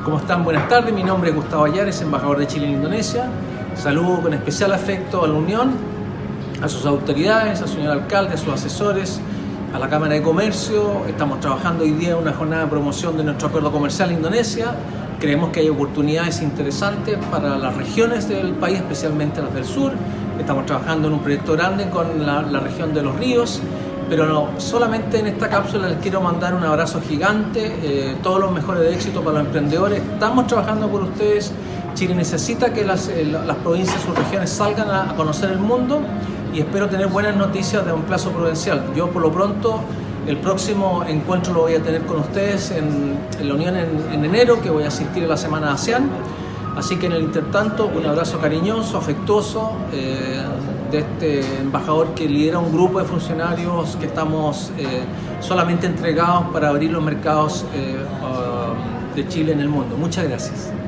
¿Cómo están? Buenas tardes, mi nombre es Gustavo Ayares, embajador de Chile en Indonesia. Saludo con especial afecto a la Unión, a sus autoridades, al señor alcalde, a sus asesores, a la Cámara de Comercio. Estamos trabajando hoy día en una jornada de promoción de nuestro acuerdo comercial en Indonesia. Creemos que hay oportunidades interesantes para las regiones del país, especialmente las del sur. Estamos trabajando en un proyecto grande con la región de los ríos. Pero no, solamente en esta cápsula les quiero mandar un abrazo gigante, todos los mejores éxitos para los emprendedores. Estamos trabajando por ustedes. Chile necesita que las provincias, sus regiones salgan a conocer el mundo y espero tener buenas noticias de un plazo prudencial. Yo por lo pronto el próximo encuentro lo voy a tener con ustedes en la Unión en enero, que voy a asistir a la Semana ASEAN. Así que en el intertanto, un abrazo cariñoso, afectuoso de este embajador que lidera un grupo de funcionarios que estamos solamente entregados para abrir los mercados de Chile en el mundo. Muchas gracias.